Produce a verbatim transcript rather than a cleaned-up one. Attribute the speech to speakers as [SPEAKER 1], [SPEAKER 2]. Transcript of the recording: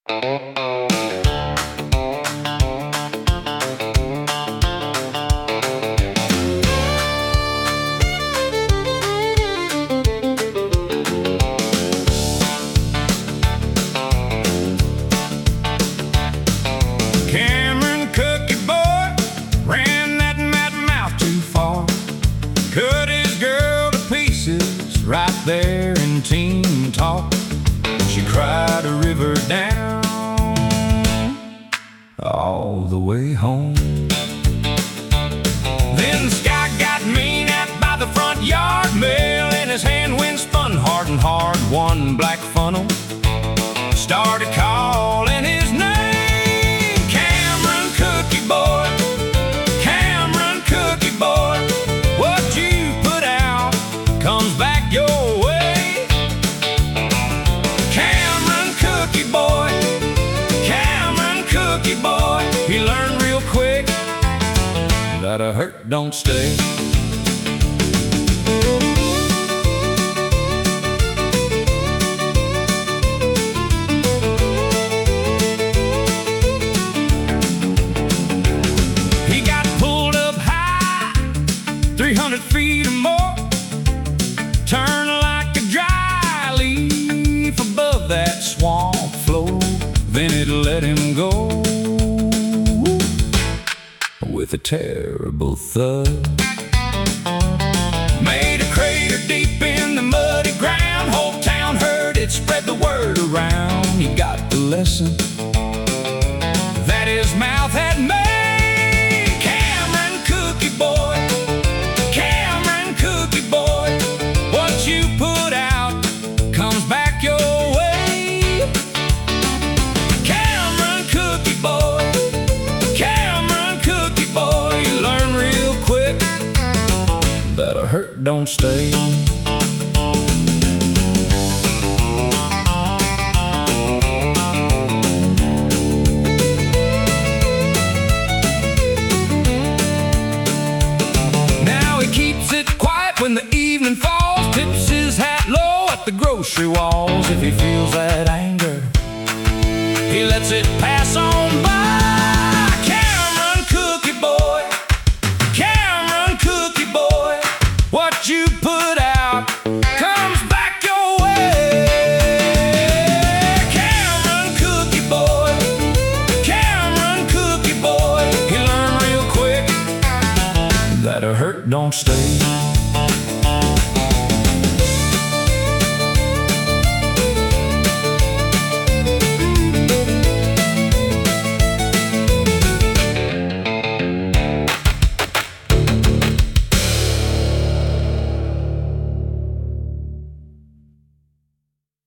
[SPEAKER 1] Cameron Cookie Boy ran that mad mouth too far, cut his girl to pieces right there in Teen Talk. She cried a river down all the way home. Then the sky got mean out by the front yard, mail in his hand, wind spun hard and hard. One black funnel started calling his name. Cameron Cookie Boy, Cameron Cookie Boy, what you put out comes back your way. Cameron Cookie Boy, Cameron Cookie Boy, he learned real quick that a hurt don't stay. He got pulled up high, three hundred feet or more, turned like a dry leaf above that swamp floor. Then it let him go with a terrible thud. Made a crater deep in the muddy ground. Whole town heard it, spread the word around. He got the lesson that his mouth had made. Cameron Cookie Boy, Cameron Cookie Boy, what you put out comes back your way. Cameron Cookie Boy, Cameron Cookie Boy, you learn real quick that a hurt don't stay. Now he keeps it quiet when the evening falls, tips his hat low at the grocery walls. If he feels that anger, he lets it pass on by. Cameron Cookie Boy, Cameron Cookie Boy, what you put out comes back your way. Cameron Cookie Boy, Cameron Cookie Boy, he learned real quick that a hurt don't stay.